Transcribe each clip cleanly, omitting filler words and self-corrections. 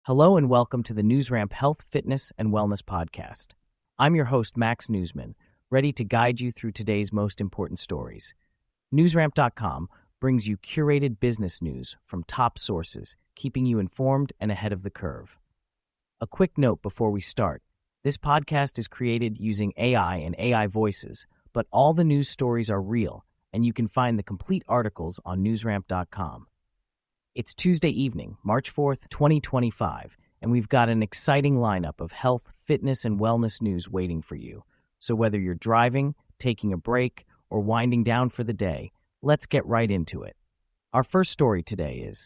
Hello and welcome to the NewsRamp Health, Fitness, and Wellness Podcast. I'm your host, Max Newsman, ready to guide you through today's most important stories. NewsRamp.com brings you curated business news from top sources, keeping you informed and ahead of the curve. A quick note before we start. This podcast is created using AI and AI voices, but all the news stories are real, and you can find the complete articles on NewsRamp.com. It's Tuesday evening, March 4th, 2025, and we've got an exciting lineup of health, fitness, and wellness news waiting for you. So whether you're driving, taking a break, or winding down for the day, let's get right into it. Our first story today is: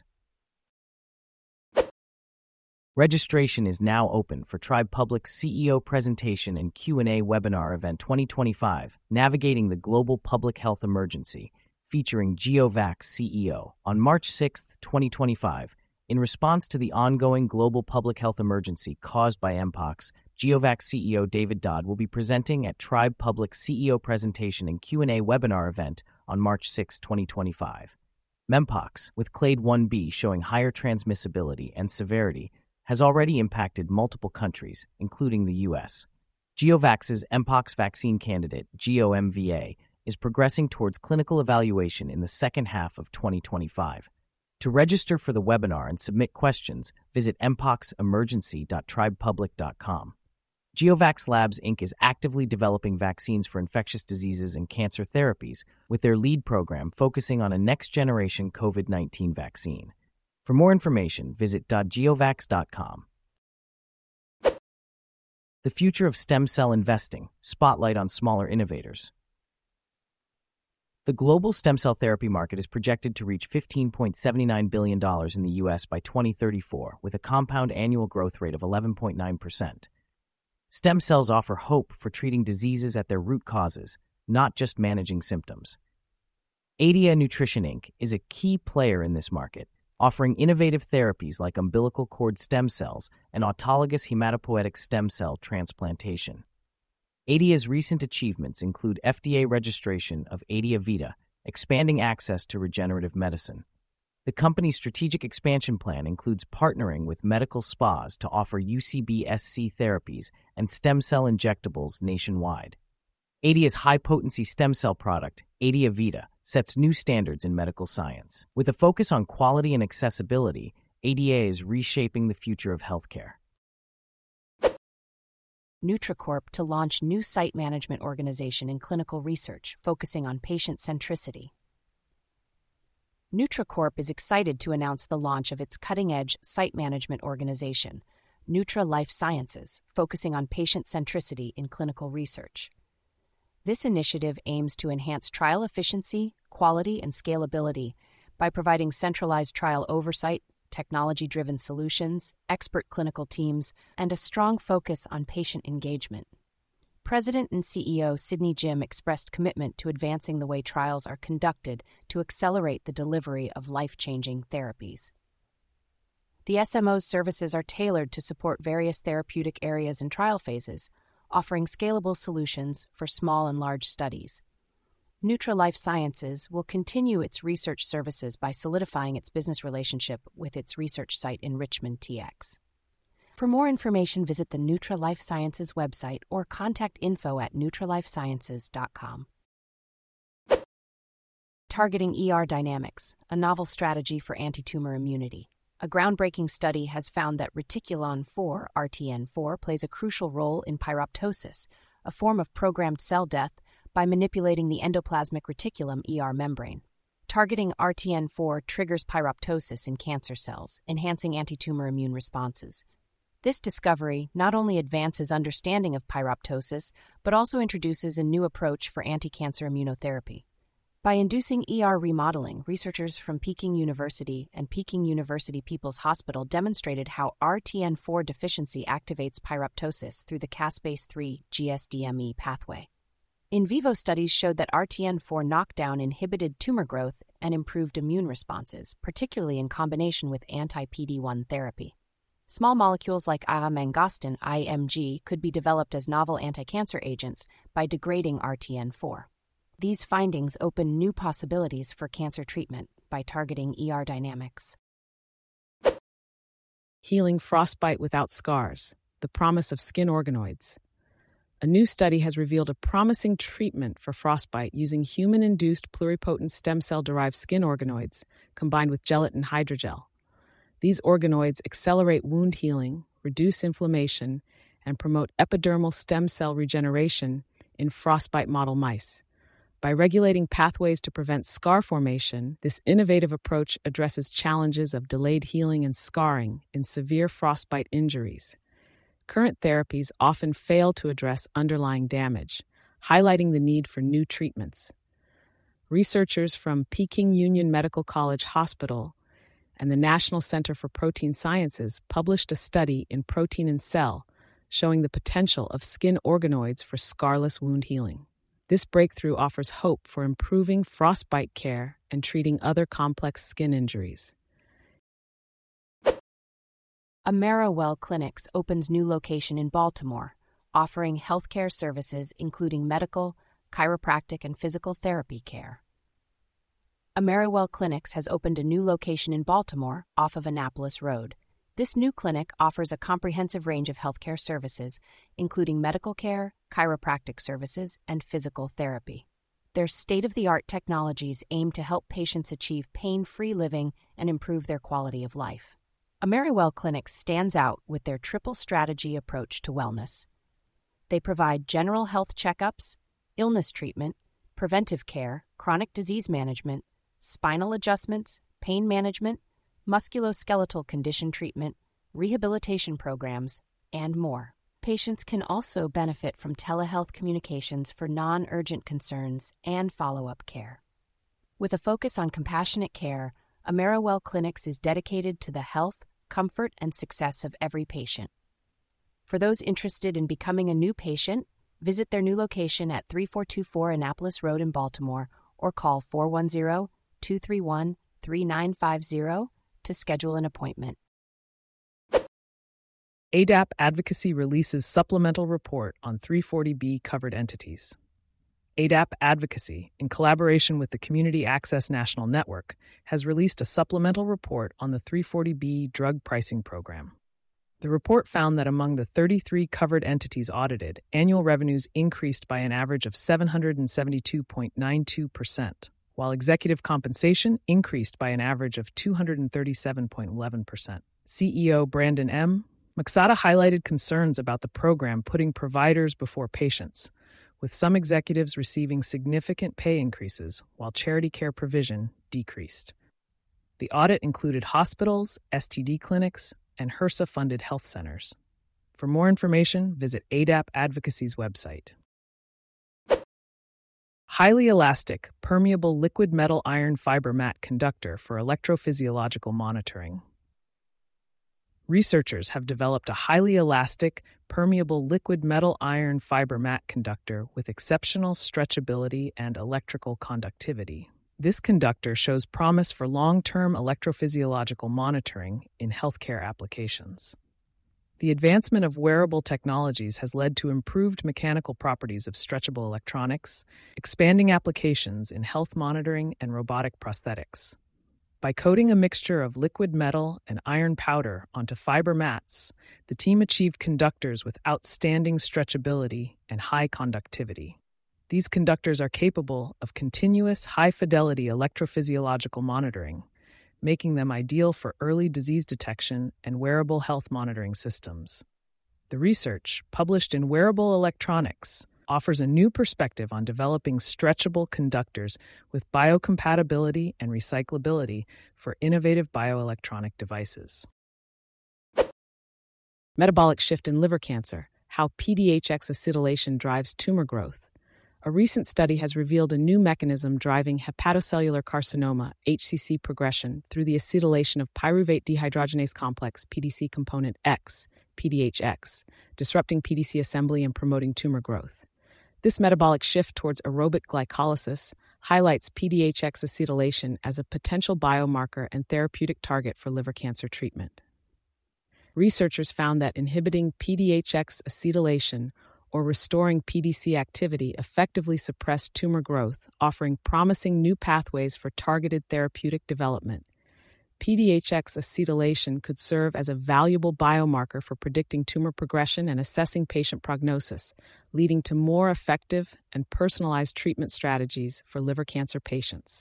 registration is now open for Tribe Public's CEO Presentation and Q&A Webinar Event 2025, Navigating the Global Public Health Emergency, featuring GeoVax CEO. On March 6, 2025, in response to the ongoing global public health emergency caused by Mpox, GeoVax CEO David Dodd will be presenting at Tribe Public's CEO Presentation and Q&A Webinar event on March 6, 2025. Mpox, with Clade 1b showing higher transmissibility and severity, has already impacted multiple countries, including the U.S. GeoVax's Mpox vaccine candidate, GeoMVA, is progressing towards clinical evaluation in the second half of 2025. To register for the webinar and submit questions, visit mpoxemergency.tribepublic.com. GeoVax Labs Inc. is actively developing vaccines for infectious diseases and cancer therapies, with their lead program focusing on a next-generation COVID-19 vaccine. For more information, visit .geovax.com. The future of stem cell investing, spotlight on smaller innovators. The global stem cell therapy market is projected to reach $15.79 billion in the U.S. by 2034, with a compound annual growth rate of 11.9%. Stem cells offer hope for treating diseases at their root causes, not just managing symptoms. Adia Nutrition Inc. is a key player in this market, offering innovative therapies like umbilical cord stem cells and autologous hematopoietic stem cell transplantation. Adia's recent achievements include FDA registration of Adia Vita, expanding access to regenerative medicine. The company's strategic expansion plan includes partnering with medical spas to offer UCB-SC therapies and stem cell injectables nationwide. Adia's high-potency stem cell product, Adia Vita, sets new standards in medical science. With a focus on quality and accessibility, Adia is reshaping the future of healthcare. NutriCorp to launch new site management organization in clinical research, focusing on patient centricity. NutriCorp is excited to announce the launch of its cutting-edge site management organization, Nutra Life Sciences, focusing on patient centricity in clinical research. This initiative aims to enhance trial efficiency, quality, and scalability by providing centralized trial oversight, technology-driven solutions, expert clinical teams, and a strong focus on patient engagement. President and CEO Sidney Jim expressed commitment to advancing the way trials are conducted to accelerate the delivery of life-changing therapies. The SMO's services are tailored to support various therapeutic areas and trial phases, offering scalable solutions for small and large studies. Nutra Life Sciences will continue its research services by solidifying its business relationship with its research site in Richmond, TX. For more information, visit the Nutra Life Sciences website or contact info@nutralifesciences.com. Targeting ER dynamics, a novel strategy for anti-tumor immunity. A groundbreaking study has found that reticulon-4, RTN4, plays a crucial role in pyroptosis, a form of programmed cell death, by manipulating the endoplasmic reticulum membrane. Targeting RTN4 triggers pyroptosis in cancer cells, enhancing anti-tumor immune responses. This discovery not only advances understanding of pyroptosis, but also introduces a new approach for anti-cancer immunotherapy. By inducing remodeling, researchers from Peking University and Peking University People's Hospital demonstrated how RTN4 deficiency activates pyroptosis through the caspase-3 GSDME pathway. In vivo studies showed that RTN4 knockdown inhibited tumor growth and improved immune responses, particularly in combination with anti-PD-1 therapy. Small molecules like mangostin (IMG) could be developed as novel anti-cancer agents by degrading RTN4. These findings open new possibilities for cancer treatment by targeting dynamics. Healing Frostbite Without Scars, the Promise of Skin Organoids. A new study has revealed a promising treatment for frostbite using human-induced pluripotent stem cell-derived skin organoids combined with gelatin hydrogel. These organoids accelerate wound healing, reduce inflammation, and promote epidermal stem cell regeneration in frostbite model mice. By regulating pathways to prevent scar formation, this innovative approach addresses challenges of delayed healing and scarring in severe frostbite injuries. Current therapies often fail to address underlying damage, highlighting the need for new treatments. Researchers from Peking Union Medical College Hospital and the National Center for Protein Sciences published a study in Protein and Cell showing the potential of skin organoids for scarless wound healing. This breakthrough offers hope for improving frostbite care and treating other complex skin injuries. AmeriWell Clinics opens new location in Baltimore, offering healthcare services including medical, chiropractic, and physical therapy care. AmeriWell Clinics has opened a new location in Baltimore off of Annapolis Road. This new clinic offers a comprehensive range of healthcare services, including medical care, chiropractic services, and physical therapy. Their state-of-the-art technologies aim to help patients achieve pain-free living and improve their quality of life. AmeriWell Clinics stands out with their triple strategy approach to wellness. They provide general health checkups, illness treatment, preventive care, chronic disease management, spinal adjustments, pain management, musculoskeletal condition treatment, rehabilitation programs, and more. Patients can also benefit from telehealth communications for non-urgent concerns and follow-up care. With a focus on compassionate care, AmeriWell Clinics is dedicated to the health, comfort, and success of every patient. For those interested in becoming a new patient, visit their new location at 3424 Annapolis Road in Baltimore or call 410-231-3950 to schedule an appointment. ADAP Advocacy releases supplemental report on 340B covered entities. ADAP Advocacy, in collaboration with the Community Access National Network, has released a supplemental report on the 340B drug pricing program. The report found that among the 33 covered entities audited, annual revenues increased by an average of 772.92%, while executive compensation increased by an average of 237.11%. CEO Brandon M. Maksada highlighted concerns about the program putting providers before patients, with some executives receiving significant pay increases while charity care provision decreased. The audit included hospitals, STD clinics, and HRSA-funded health centers. For more information, visit ADAP Advocacy's website. Highly elastic, permeable liquid metal iron fiber mat conductor for electrophysiological monitoring. Researchers have developed a highly elastic, permeable liquid metal iron fiber mat conductor with exceptional stretchability and electrical conductivity. This conductor shows promise for long-term electrophysiological monitoring in healthcare applications. The advancement of wearable technologies has led to improved mechanical properties of stretchable electronics, expanding applications in health monitoring and robotic prosthetics. By coating a mixture of liquid metal and iron powder onto fiber mats, the team achieved conductors with outstanding stretchability and high conductivity. These conductors are capable of continuous, high-fidelity electrophysiological monitoring, making them ideal for early disease detection and wearable health monitoring systems. The research, published in Wearable Electronics, offers a new perspective on developing stretchable conductors with biocompatibility and recyclability for innovative bioelectronic devices. Metabolic shift in liver cancer, how PDHX acetylation drives tumor growth. A recent study has revealed a new mechanism driving hepatocellular carcinoma, HCC progression, through the acetylation of pyruvate dehydrogenase complex, PDC component X, PDHX, disrupting PDC assembly and promoting tumor growth. This metabolic shift towards aerobic glycolysis highlights PDHX acetylation as a potential biomarker and therapeutic target for liver cancer treatment. Researchers found that inhibiting PDHX acetylation or restoring PDC activity effectively suppressed tumor growth, offering promising new pathways for targeted therapeutic development. PDHX acetylation could serve as a valuable biomarker for predicting tumor progression and assessing patient prognosis, leading to more effective and personalized treatment strategies for liver cancer patients.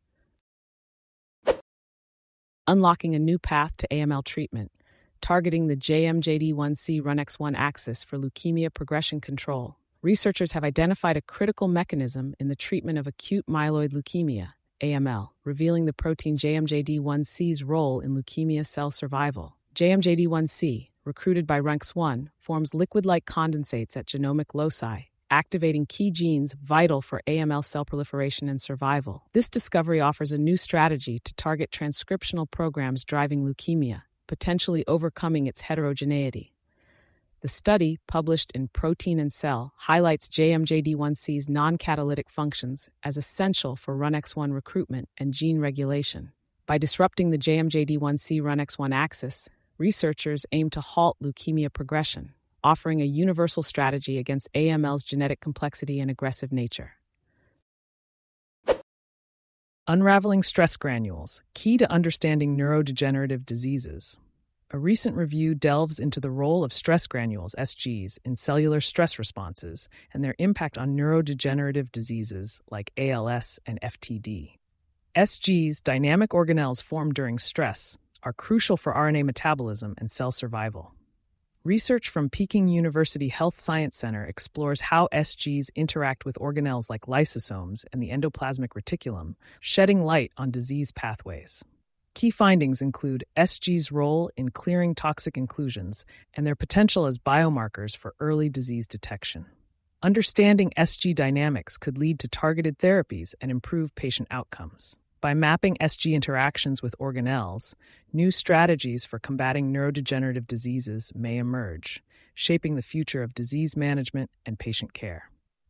Unlocking a new path to AML treatment, targeting the JMJD1C RUNX1 axis for leukemia progression control. Researchers have identified a critical mechanism in the treatment of acute myeloid leukemia, AML, revealing the protein JMJD1C's role in leukemia cell survival. JMJD1C, recruited by RUNX1, forms liquid-like condensates at genomic loci, activating key genes vital for AML cell proliferation and survival. This discovery offers a new strategy to target transcriptional programs driving leukemia, potentially overcoming its heterogeneity. The study, published in Protein and Cell, highlights JMJD1C's non-catalytic functions as essential for RUNX1 recruitment and gene regulation. By disrupting the JMJD1C RUNX1 axis, researchers aim to halt leukemia progression, offering a universal strategy against AML's genetic complexity and aggressive nature. Unraveling stress granules, key to understanding neurodegenerative diseases. A recent review delves into the role of stress granules, SGs, in cellular stress responses and their impact on neurodegenerative diseases like ALS and FTD. SGs, dynamic organelles formed during stress, are crucial for RNA metabolism and cell survival. Research from Peking University Health Science Center explores how SGs interact with organelles like lysosomes and the endoplasmic reticulum, shedding light on disease pathways. Key findings include SG's role in clearing toxic inclusions and their potential as biomarkers for early disease detection. Understanding SG dynamics could lead to targeted therapies and improve patient outcomes. By mapping SG interactions with organelles, new strategies for combating neurodegenerative diseases may emerge, shaping the future of disease management and patient care.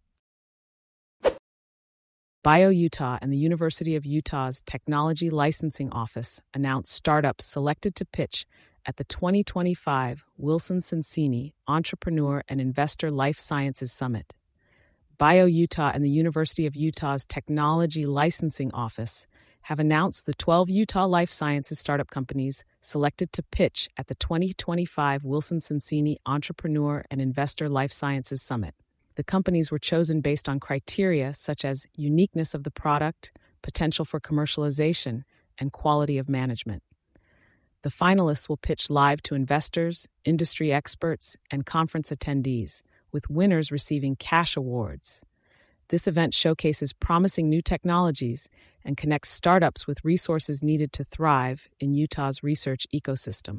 BioUtah and the University of Utah's Technology Licensing Office announced startups selected to pitch at the 2025 Wilson Sonsini Entrepreneur and Investor Life Sciences Summit. BioUtah and the University of Utah's Technology Licensing Office have announced the 12 Utah life sciences startup companies selected to pitch at the 2025 Wilson Sonsini Entrepreneur and Investor Life Sciences Summit. The companies were chosen based on criteria such as uniqueness of the product, potential for commercialization, and quality of management. The finalists will pitch live to investors, industry experts, and conference attendees, with winners receiving cash awards. This event showcases promising new technologies and connects startups with resources needed to thrive in Utah's research ecosystem.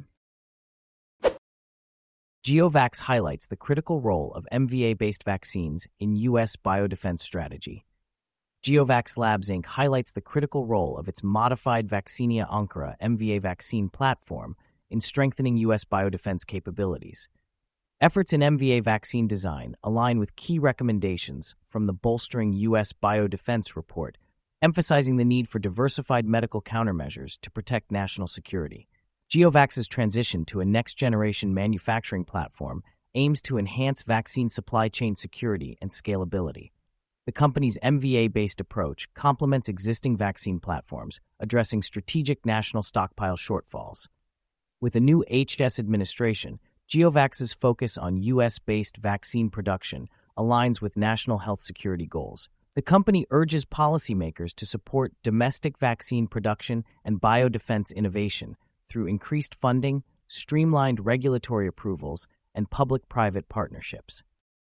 GeoVax highlights the critical role of MVA-based vaccines in U.S. biodefense strategy. GeoVax Labs Inc. highlights the critical role of its modified Vaccinia Ankara MVA vaccine platform in strengthening U.S. biodefense capabilities. Efforts in MVA vaccine design align with key recommendations from the Bolstering U.S. Biodefense Report, emphasizing the need for diversified medical countermeasures to protect national security. GeoVax's transition to a next-generation manufacturing platform aims to enhance vaccine supply chain security and scalability. The company's MVA-based approach complements existing vaccine platforms, addressing strategic national stockpile shortfalls. With a new HS administration, GeoVax's focus on U.S.-based vaccine production aligns with national health security goals. The company urges policymakers to support domestic vaccine production and biodefense innovation through increased funding, streamlined regulatory approvals, and public-private partnerships.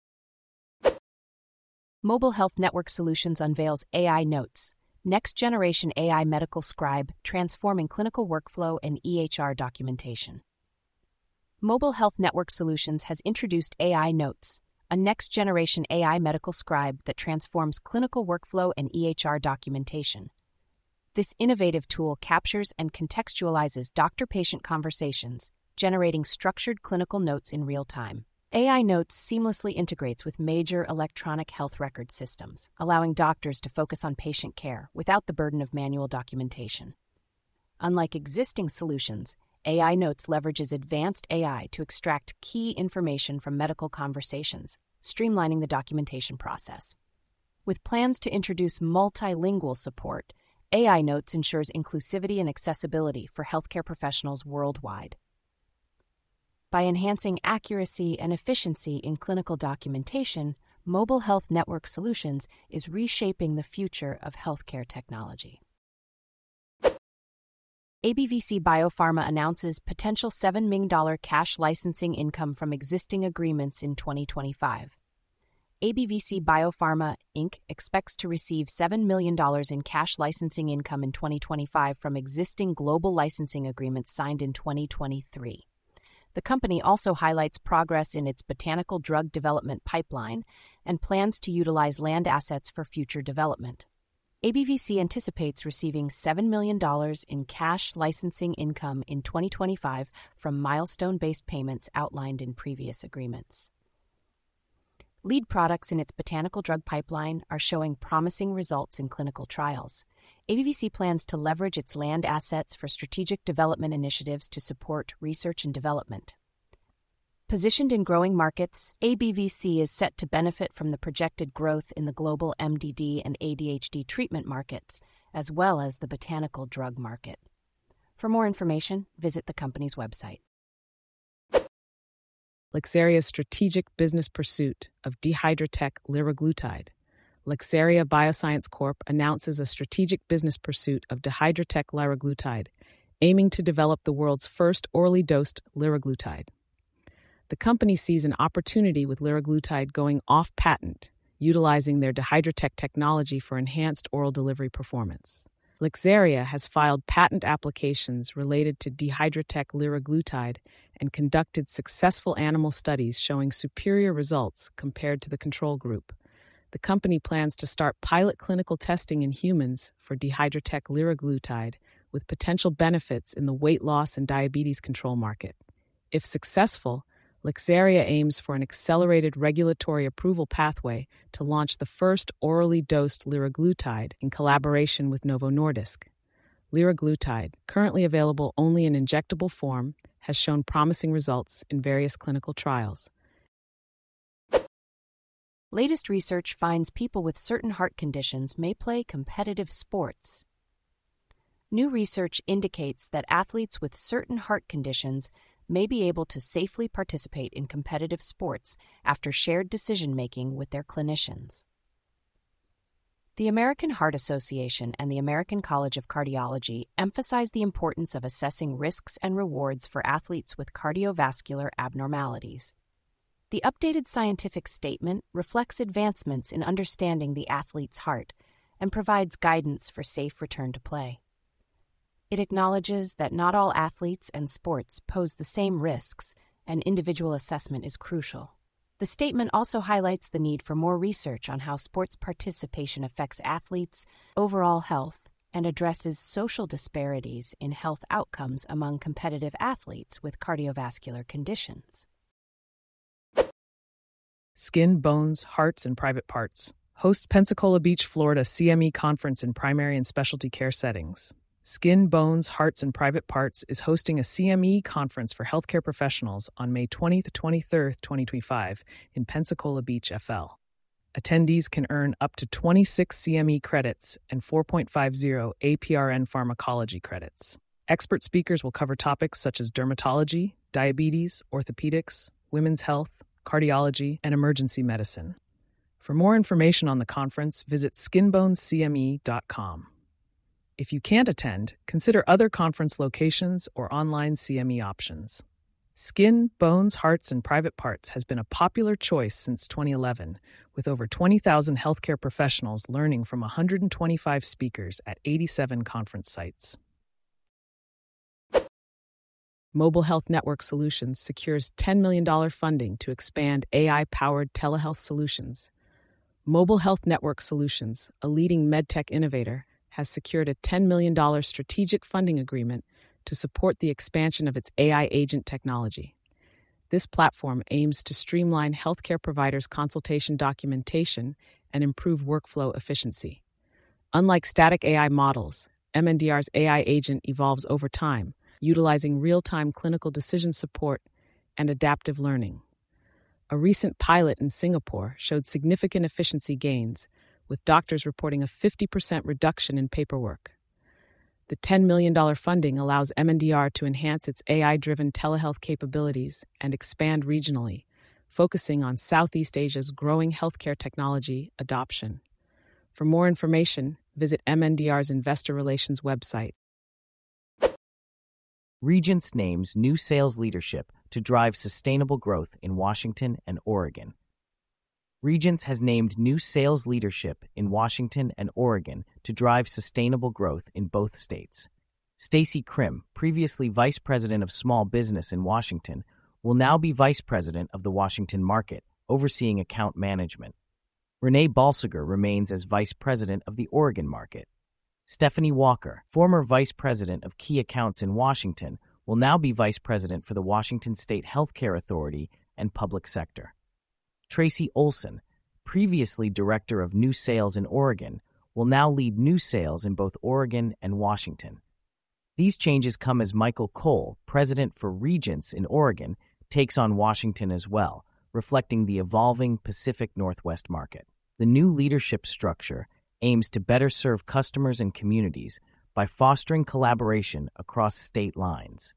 Mobile Health Network Solutions unveils AI Notes, next-generation AI medical scribe transforming clinical workflow and EHR documentation. Mobile Health Network Solutions has introduced AI Notes, a next-generation AI medical scribe that transforms clinical workflow and EHR documentation. This innovative tool captures and contextualizes doctor-patient conversations, generating structured clinical notes in real time. AI Notes seamlessly integrates with major electronic health record systems, allowing doctors to focus on patient care without the burden of manual documentation. Unlike existing solutions, AI Notes leverages advanced AI to extract key information from medical conversations, streamlining the documentation process. With plans to introduce multilingual support, AI Notes ensures inclusivity and accessibility for healthcare professionals worldwide. By enhancing accuracy and efficiency in clinical documentation, Mobile Health Network Solutions is reshaping the future of healthcare technology. ABVC Biopharma announces potential $7 million cash licensing income from existing agreements in 2025. ABVC Biopharma, Inc. expects to receive $7 million in cash licensing income in 2025 from existing global licensing agreements signed in 2023. The company also highlights progress in its botanical drug development pipeline and plans to utilize land assets for future development. ABVC anticipates receiving $7 million in cash licensing income in 2025 from milestone-based payments outlined in previous agreements. Lead products in its botanical drug pipeline are showing promising results in clinical trials. ABVC plans to leverage its land assets for strategic development initiatives to support research and development. Positioned in growing markets, ABVC is set to benefit from the projected growth in the global MDD and ADHD treatment markets, as well as the botanical drug market. For more information, visit the company's website. Lexaria's strategic business pursuit of dihydrotech liraglutide. Lexaria Bioscience Corp. Announces a strategic business pursuit of dihydrotech liraglutide, aiming to develop the world's first orally dosed liraglutide. The company sees an opportunity with liraglutide going off patent, utilizing their dihydrotech technology for enhanced oral delivery performance. Lexaria has filed patent applications related to dihydrotech liraglutide and conducted successful animal studies showing superior results compared to the control group. The company plans to start pilot clinical testing in humans for dihydrotech liraglutide with potential benefits in the weight loss and diabetes control market. If successful, Lexaria aims for an accelerated regulatory approval pathway to launch the first orally dosed liraglutide in collaboration with Novo Nordisk. Liraglutide, currently available only in injectable form, has shown promising results in various clinical trials. Latest research finds people with certain heart conditions may play competitive sports. New research indicates that athletes with certain heart conditions may be able to safely participate in competitive sports after shared decision-making with their clinicians. The American Heart Association and the American College of Cardiology emphasize the importance of assessing risks and rewards for athletes with cardiovascular abnormalities. The updated scientific statement reflects advancements in understanding the athlete's heart and provides guidance for safe return to play. It acknowledges that not all athletes and sports pose the same risks, and individual assessment is crucial. The statement also highlights the need for more research on how sports participation affects athletes' overall health and addresses social disparities in health outcomes among competitive athletes with cardiovascular conditions. Skin, Bones, Hearts, and Private Parts. Hosts Pensacola Beach, Florida CME Conference in Primary and Specialty Care Settings. Skin, Bones, Hearts, and Private Parts is hosting a CME conference for healthcare professionals on May 20th to 23rd, 2025 in Pensacola Beach, FL. Attendees can earn up to 26 CME credits and 4.50 APRN pharmacology credits. Expert speakers will cover topics such as dermatology, diabetes, orthopedics, women's health, cardiology, and emergency medicine. For more information on the conference, visit skinbonescme.com. If you can't attend, consider other conference locations or online CME options. Skin, Bones, Hearts, and Private Parts has been a popular choice since 2011, with over 20,000 healthcare professionals learning from 125 speakers at 87 conference sites. Mobile Health Network Solutions secures $10 million funding to expand AI-powered telehealth solutions. Mobile Health Network Solutions, a leading medtech innovator, has secured a $10 million strategic funding agreement to support the expansion of its AI agent technology. This platform aims to streamline healthcare providers' consultation documentation and improve workflow efficiency. Unlike static AI models, MNDR's AI agent evolves over time, utilizing real-time clinical decision support and adaptive learning. A recent pilot in Singapore showed significant efficiency gains, with doctors reporting a 50% reduction in paperwork. The $10 million funding allows MNDR to enhance its AI-driven telehealth capabilities and expand regionally, focusing on Southeast Asia's growing healthcare technology adoption. For more information, visit MNDR's Investor Relations website. Regence names new sales leadership to drive sustainable growth in Washington and Oregon. Regence has named new sales leadership in Washington and Oregon to drive sustainable growth in both states. Stacy Krim, previously Vice President of Small Business in Washington, will now be Vice President of the Washington market, overseeing account management. Renee Balsiger remains as Vice President of the Oregon market. Stephanie Walker, former Vice President of Key Accounts in Washington, will now be Vice President for the Washington State Healthcare Authority and Public Sector. Tracy Olson, previously Director of New Sales in Oregon, will now lead new sales in both Oregon and Washington. These changes come as Michael Cole, President for Regence in Oregon, takes on Washington as well, reflecting the evolving Pacific Northwest market. The new leadership structure aims to better serve customers and communities by fostering collaboration across state lines.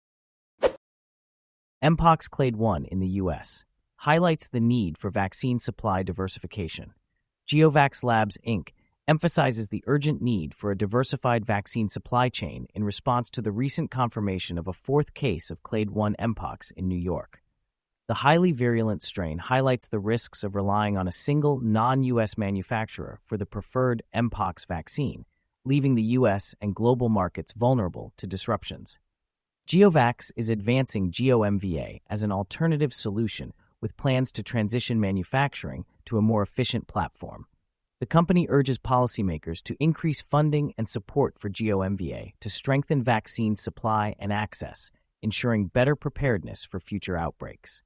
Mpox Clade 1 in the U.S. highlights the need for vaccine supply diversification. GeoVax Labs, Inc. emphasizes the urgent need for a diversified vaccine supply chain in response to the recent confirmation of a fourth case of Clade 1 Mpox in New York. The highly virulent strain highlights the risks of relying on a single non-U.S. manufacturer for the preferred Mpox vaccine, leaving the U.S. and global markets vulnerable to disruptions. GeoVax is advancing GeoMVA as an alternative solution with plans to transition manufacturing to a more efficient platform. The company urges policymakers to increase funding and support for GeoMVA to strengthen vaccine supply and access, ensuring better preparedness for future outbreaks.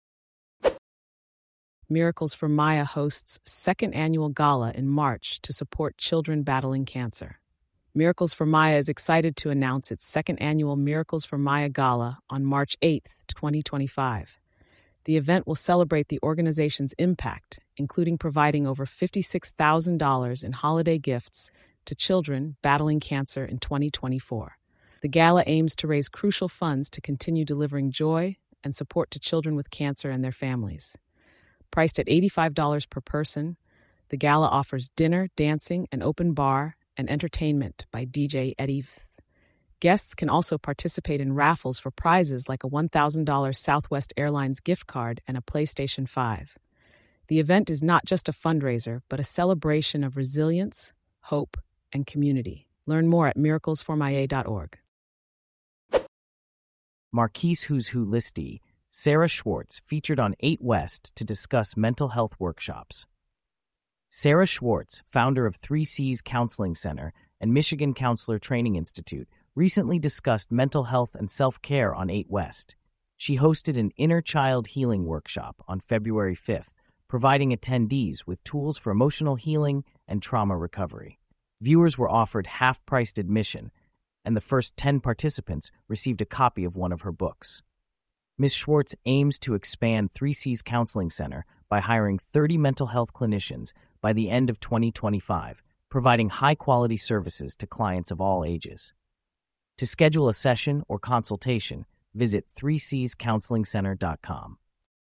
Miracles for Maya hosts second annual gala in March to support children battling cancer. Miracles for Maya is excited to announce its second annual Miracles for Maya Gala on March 8, 2025. The event will celebrate the organization's impact, including providing over $56,000 in holiday gifts to children battling cancer in 2024. The gala aims to raise crucial funds to continue delivering joy and support to children with cancer and their families. Priced at $85 per person, the gala offers dinner, dancing, an open bar, and entertainment by DJ Eddie. Guests can also participate in raffles for prizes like a $1,000 Southwest Airlines gift card and a PlayStation 5. The event is not just a fundraiser, but a celebration of resilience, hope, and community. Learn more at miraclesformaya.org. Marquise Who's Who listee, Sarah Schwartz, featured on 8 West to discuss mental health workshops. Sarah Schwartz, founder of 3Cs Counseling Center and Michigan Counselor Training Institute, recently discussed mental health and self-care on 8 West. She hosted an inner child healing workshop on February 5th, providing attendees with tools for emotional healing and trauma recovery. Viewers were offered half-priced admission, and the first 10 participants received a copy of one of her books. Ms. Schwartz aims to expand 3Cs Counseling Center by hiring 30 mental health clinicians by the end of 2025, providing high-quality services to clients of all ages. To schedule a session or consultation, visit 3cscounselingcenter.com.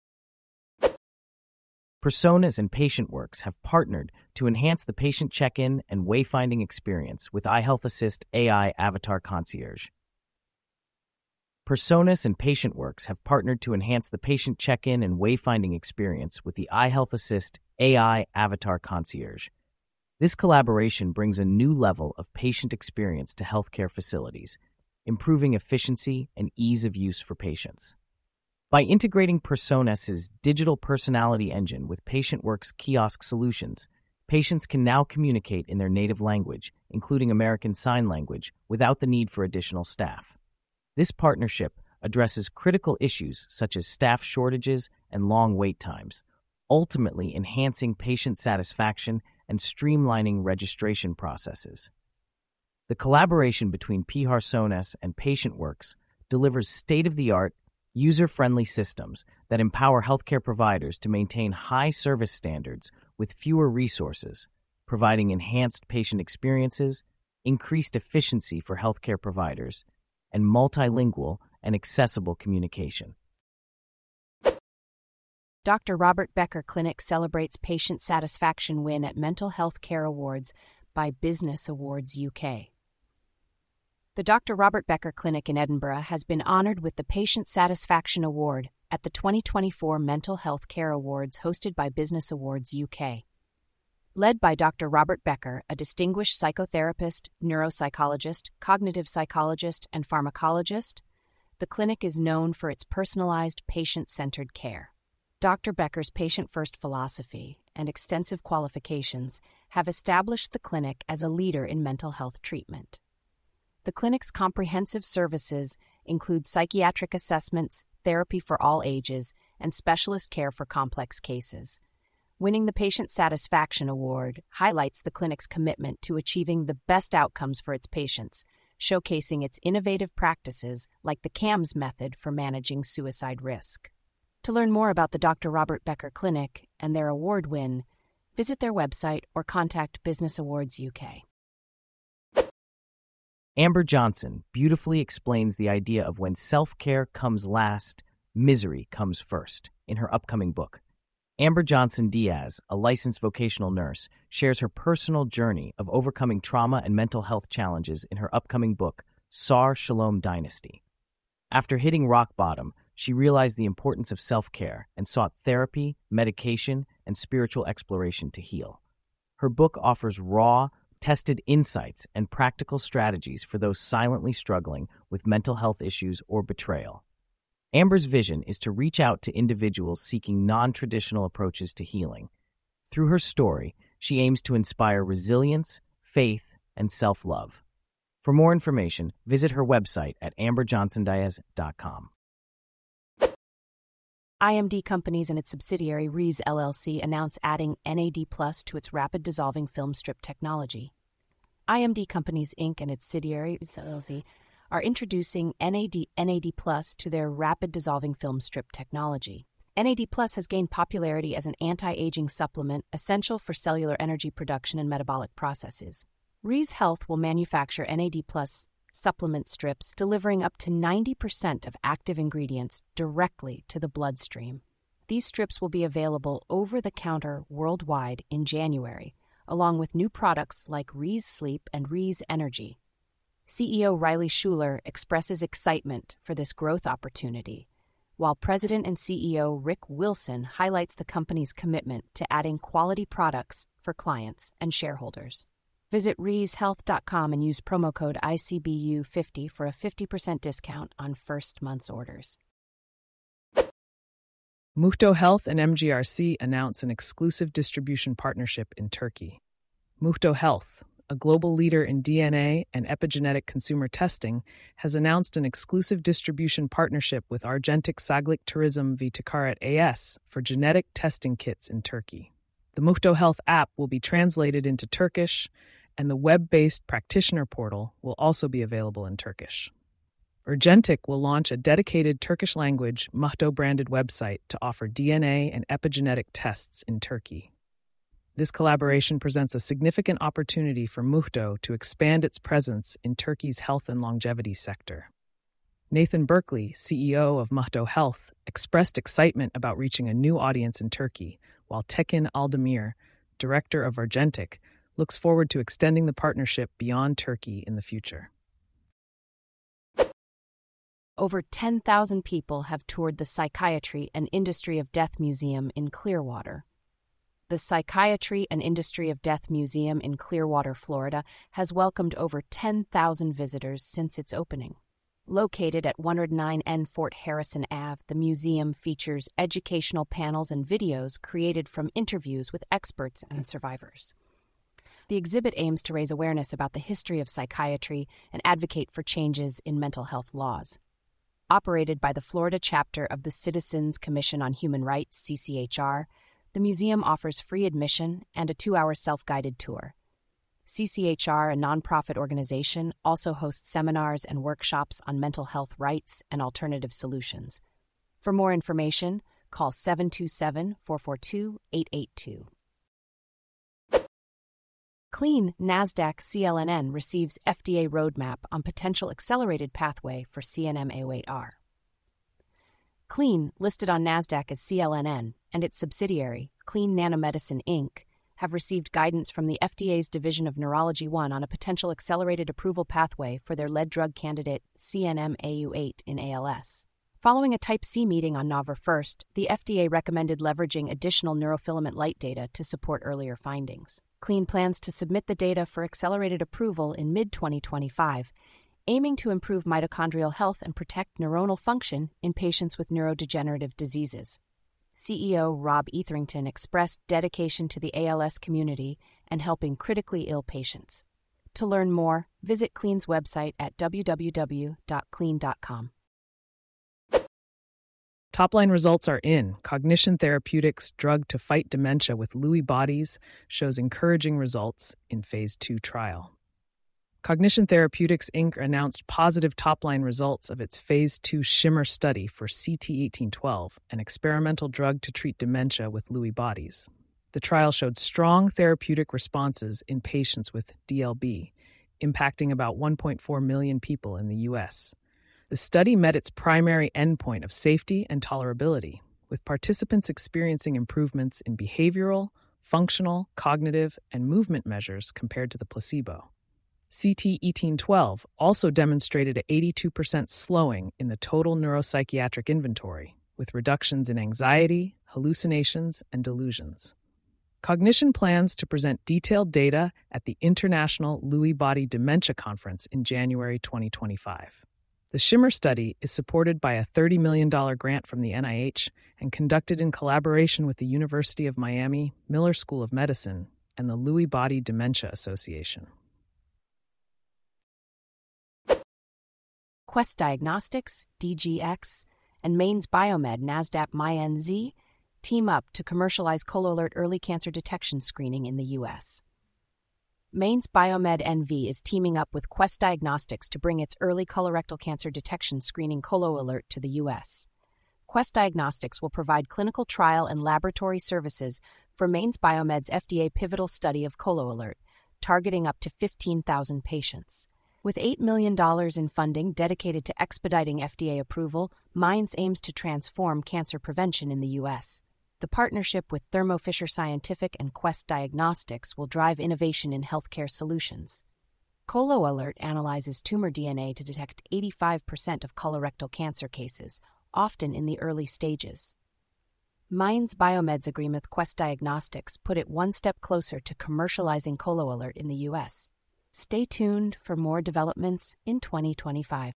Personas and PatientWorks have partnered to enhance the patient check-in and wayfinding experience with iHealth Assist AI Avatar Concierge. Personas and PatientWorks have partnered to enhance the patient check-in and wayfinding experience with the iHealth Assist AI Avatar Concierge. This collaboration brings a new level of patient experience to healthcare facilities, improving efficiency and ease of use for patients. By integrating Personas' digital personality engine with PatientWorks kiosk solutions, patients can now communicate in their native language, including American Sign Language, without the need for additional staff. This partnership addresses critical issues such as staff shortages and long wait times, ultimately enhancing patient satisfaction and streamlining registration processes. The collaboration between Personas and PatientWorks delivers state-of-the-art, user-friendly systems that empower healthcare providers to maintain high service standards with fewer resources, providing enhanced patient experiences increased efficiency for healthcare providers, and multilingual and accessible communication. Dr. Robert Becker Clinic celebrates patient satisfaction win at Mental Health Care Awards by Business Awards UK. The Dr. Robert Becker Clinic in Edinburgh has been honoured with the Patient Satisfaction Award at the 2024 Mental Health Care Awards hosted by Business Awards UK. Led by Dr. Robert Becker, a distinguished psychotherapist, neuropsychologist, cognitive psychologist, and pharmacologist, the clinic is known for its personalized, patient-centered care. Dr. Becker's patient-first philosophy and extensive qualifications have established the clinic as a leader in mental health treatment. The clinic's comprehensive services include psychiatric assessments, therapy for all ages, and specialist care for complex cases. Winning the Patient Satisfaction Award highlights the clinic's commitment to achieving the best outcomes for its patients, showcasing its innovative practices like the CAMS method for managing suicide risk. To learn more about the Dr. Robert Becker Clinic and their award win, visit their website or contact Business Awards UK. Amber Johnson beautifully explains the idea of when self-care comes last, misery comes first in her upcoming book. Amber Johnson Diaz, a licensed vocational nurse, shares her personal journey of overcoming trauma and mental health challenges in her upcoming book, Sar Shalom Dynasty. After hitting rock bottom, she realized the importance of self-care and sought therapy, medication, and spiritual exploration to heal. Her book offers raw, tested insights and practical strategies for those silently struggling with mental health issues or betrayal. Amber's vision is to reach out to individuals seeking non-traditional approaches to healing. Through her story, she aims to inspire resilience, faith, and self-love. For more information, visit her website at amberjohnsondiaz.com. IMD Companies and its subsidiary Rees LLC announce adding NAD+ to its rapid dissolving film strip technology. IMD Companies Inc. and its subsidiary Rees LLC are introducing NAD+ to their rapid dissolving film strip technology. NAD+ has gained popularity as an anti-aging supplement essential for cellular energy production and metabolic processes. Rees Health will manufacture NAD+ supplement strips, delivering up to 90% of active ingredients directly to the bloodstream. These strips will be available over-the-counter worldwide in January, along with new products like Rees Sleep and Rees Energy. CEO Riley Schuler expresses excitement for this growth opportunity, while President and CEO Rick Wilson highlights the company's commitment to adding quality products for clients and shareholders. Visit reeshealth.com and use promo code ICBU50 for a 50% discount on first month's orders. Muhto Health and MGRC announce an exclusive distribution partnership in Turkey. Muhto Health, a global leader in DNA and epigenetic consumer testing, has announced an exclusive distribution partnership with Argentic Sağlık Turizm ve Ticaret AS for genetic testing kits in Turkey. The Muhto Health app will be translated into Turkish, and the web-based practitioner portal will also be available in Turkish. Argentic will launch a dedicated Turkish-language Muhto-branded website to offer DNA and epigenetic tests in Turkey. This collaboration presents a significant opportunity for Muhto to expand its presence in Turkey's health and longevity sector. Nathan Berkeley, CEO of Muhto Health, expressed excitement about reaching a new audience in Turkey, while Tekin Aldemir, director of Argentic, looks forward to extending the partnership beyond Turkey in the future. Over 10,000 people have toured the Psychiatry and Industry of Death Museum in Clearwater. The Psychiatry and Industry of Death Museum in Clearwater, Florida, has welcomed over 10,000 visitors since its opening. Located at 109N Fort Harrison Ave, the museum features educational panels and videos created from interviews with experts and survivors. The exhibit aims to raise awareness about the history of psychiatry and advocate for changes in mental health laws. Operated by the Florida chapter of the Citizens Commission on Human Rights, CCHR, the museum offers free admission and a 2-hour self-guided tour. CCHR, a nonprofit organization, also hosts seminars and workshops on mental health rights and alternative solutions. For more information, call 727-442-882. Clean NASDAQ CLNN receives FDA roadmap on potential accelerated pathway for CNM-Au8R. Clean, listed on NASDAQ as CLNN, and its subsidiary, Clean Nanomedicine Inc., have received guidance from the FDA's Division of Neurology 1 on a potential accelerated approval pathway for their lead drug candidate CNM-Au8 in ALS. Following a Type C meeting on November 1st, the FDA recommended leveraging additional neurofilament light data to support earlier findings. Clean plans to submit the data for accelerated approval in mid-2025, aiming to improve mitochondrial health and protect neuronal function in patients with neurodegenerative diseases. CEO Rob Etherington expressed dedication to the ALS community and helping critically ill patients. To learn more, visit Clean's website at www.clean.com. Top-line results are in. Cognition Therapeutics' drug to fight dementia with Lewy bodies shows encouraging results in Phase 2 trial. Cognition Therapeutics, Inc. announced positive top-line results of its Phase 2 SHIMMER study for CT1812, an experimental drug to treat dementia with Lewy bodies. The trial showed strong therapeutic responses in patients with DLB, impacting about 1.4 million people in the U.S. The study met its primary endpoint of safety and tolerability, with participants experiencing improvements in behavioral, functional, cognitive, and movement measures compared to the placebo. CT1812 also demonstrated an 82% slowing in the total neuropsychiatric inventory, with reductions in anxiety, hallucinations, and delusions. Cognition plans to present detailed data at the International Lewy Body Dementia Conference in January 2025. The SHIMMER study is supported by a $30 million grant from the NIH and conducted in collaboration with the University of Miami, Miller School of Medicine, and the Lewy Body Dementia Association. Quest Diagnostics, DGX, and Mainz Biomed NASDAQ MyNZ team up to commercialize ColoAlert early cancer detection screening in the U.S. Mainz Biomed NV is teaming up with Quest Diagnostics to bring its early colorectal cancer detection screening ColoAlert to the U.S. Quest Diagnostics will provide clinical trial and laboratory services for Mainz Biomed's FDA pivotal study of ColoAlert, targeting up to 15,000 patients. With $8 million in funding dedicated to expediting FDA approval, Mainz aims to transform cancer prevention in the U.S. The partnership with Thermo Fisher Scientific and Quest Diagnostics will drive innovation in healthcare solutions. ColoAlert analyzes tumor DNA to detect 85% of colorectal cancer cases, often in the early stages. Mainz Biomed's agreement with Quest Diagnostics put it one step closer to commercializing ColoAlert in the U.S. Stay tuned for more developments in 2025.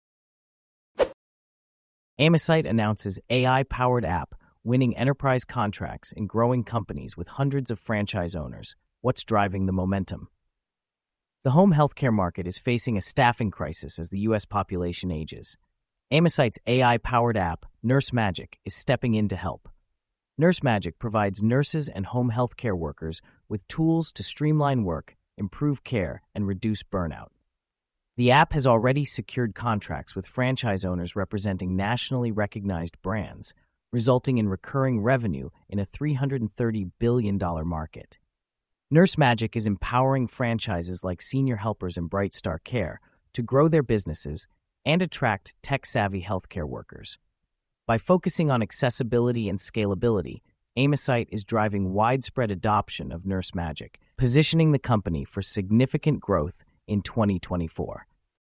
Amesite announces AI-powered app winning enterprise contracts in growing companies with hundreds of franchise owners. What's driving the momentum? The home healthcare market is facing a staffing crisis as the U.S. population ages. Amesite's AI-powered app, NurseMagic, is stepping in to help. NurseMagic provides nurses and home healthcare workers with tools to streamline work, improve care, and reduce burnout. The app has already secured contracts with franchise owners representing nationally recognized brands, resulting in recurring revenue in a $330 billion market. NurseMagic is empowering franchises like Senior Helpers and Bright Star Care to grow their businesses and attract tech-savvy healthcare workers. By focusing on accessibility and scalability, Amesite is driving widespread adoption of NurseMagic, positioning the company for significant growth in 2024.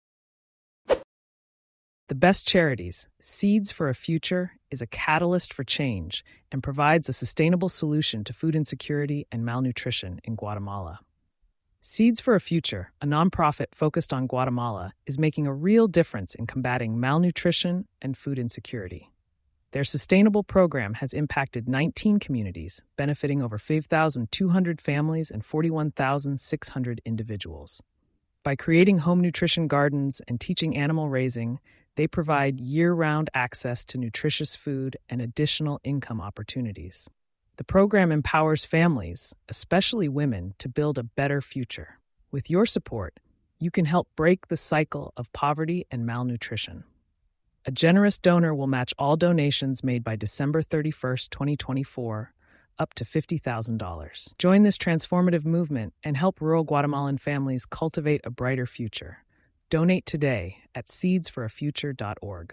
The Best Charities, Seeds for a Future, is a catalyst for change and provides a sustainable solution to food insecurity and malnutrition in Guatemala. Seeds for a Future, a nonprofit focused on Guatemala, is making a real difference in combating malnutrition and food insecurity. Their sustainable program has impacted 19 communities, benefiting over 5,200 families and 41,600 individuals. By creating home nutrition gardens and teaching animal raising, they provide year-round access to nutritious food and additional income opportunities. The program empowers families, especially women, to build a better future. With your support, you can help break the cycle of poverty and malnutrition. A generous donor will match all donations made by December 31st, 2024, up to $50,000. Join this transformative movement and help rural Guatemalan families cultivate a brighter future. Donate today at seedsforafuture.org.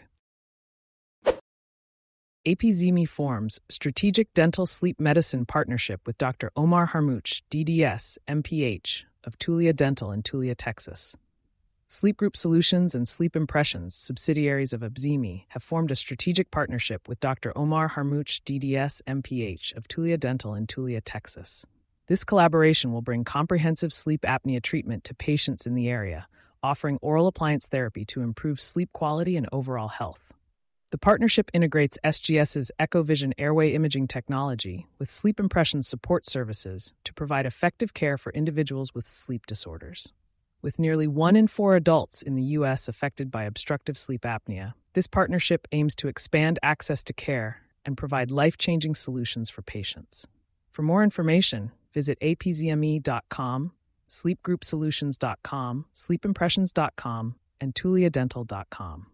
APZME forms Strategic Dental Sleep Medicine Partnership with Dr. Omar Harmouch, DDS, MPH, of Tulia Dental in Tulia, Texas. Sleep Group Solutions and Sleep Impressions, subsidiaries of APZME, have formed a strategic partnership with Dr. Omar Harmouch, DDS, MPH, of Tulia Dental in Tulia, Texas. This collaboration will bring comprehensive sleep apnea treatment to patients in the area, offering oral appliance therapy to improve sleep quality and overall health. The partnership integrates SGS's EchoVision airway imaging technology with sleep impression support services to provide effective care for individuals with sleep disorders. With nearly 1 in 4 adults in the U.S. affected by obstructive sleep apnea, this partnership aims to expand access to care and provide life-changing solutions for patients. For more information, visit apzme.com, sleepgroupsolutions.com, sleepimpressions.com, and tuliadental.com.